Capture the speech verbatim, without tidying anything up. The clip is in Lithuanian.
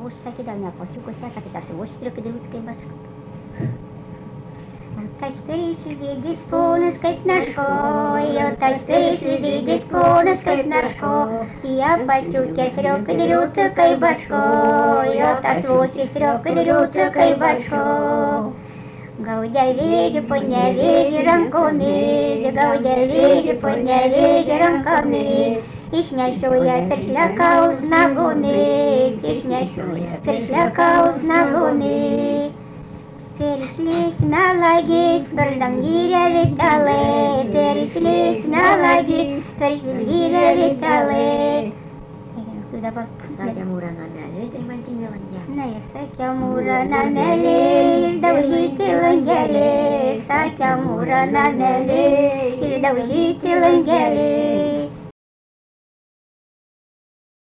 свощ сакидалня почуку сакатика свощ стрёкадырутка и башка. Taş perişli dispone skait naško, jo taş perişli dispone skait naško, ja pačiukė sriokadiriūtų kai baško, jo tas vūšis sriokadiriūtų kai baško. Gaudė vėžį, ponė vėžį rankomis, gaudė vėžį, ponė vėžį rankomis, išnešioja per šliakaus nagomis, išnešioja per šliakaus nagomis. Перешли на лаги, с городом гиря виталы, перешли на лаги, перешли с гиря виталы. Saja murana näle, teman tinggalan ja. Nah, saja murana näle, daujiti lenggale, saja murana näle, daujiti lenggale.